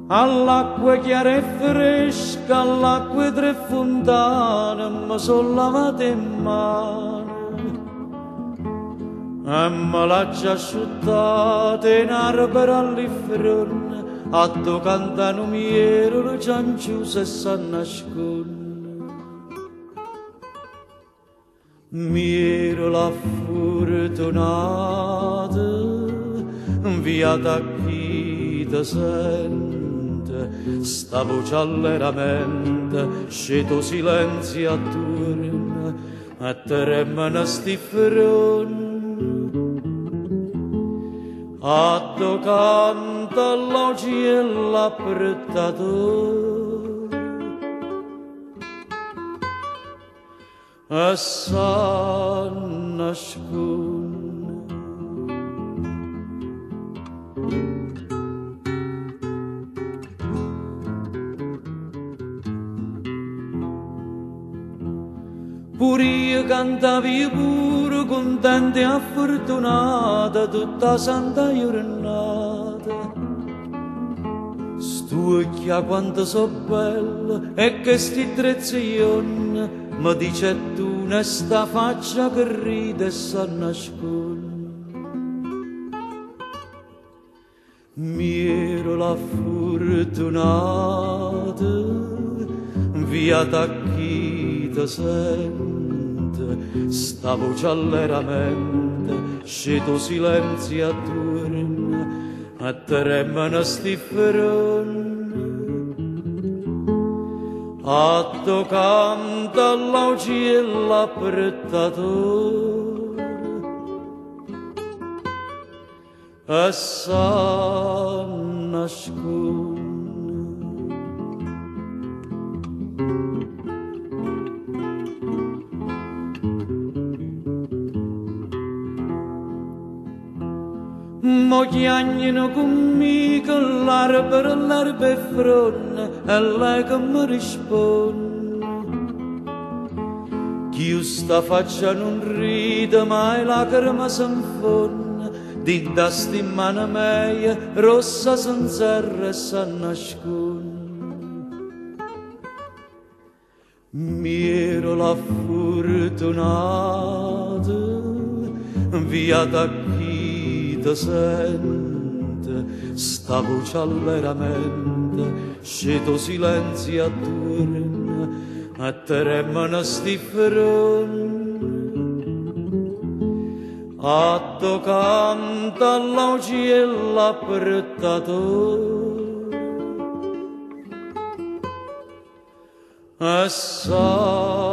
all'acqua chiara e fresca, all'acqua tre fontane, mi sono lavata in mano e me l'ha già asciuttata in arbero all'ifronne, a tu cantano miero, lo cianciuso e san nasconde. Miero la fortunata, via da chi te sente, sta voce alleramente, sceto silenzio attorno, e te remana sti front. A do canta l'oggi e l'apprettato, e san nasconde. Pure io cantavi pure contenta e affortunata tutta santa giornata. Stucchia quanto so bella e che sti trezioni mi dice tu ne sta faccia che ride e sa nasconde. Miero la fortunata, via da chi te sente, sta voce alleramente, sceto silenzio attorno, e te remana sti front. A to canta l'oggi e l'apprettato, e sa nasconde. Mo chiagnano conmigo l'arbero e fronne, e lei che mi risponde. Chi sta faccia non ride mai, lacrima s'infonne, di da sti mano mia, rossa senza e sa nasconde. Miero la fortunata, via da chi te sente, sta voce alleramente, sceto silenzio attorno, e te remana sti front. A to canta l'oggi e l'apprettato, e sa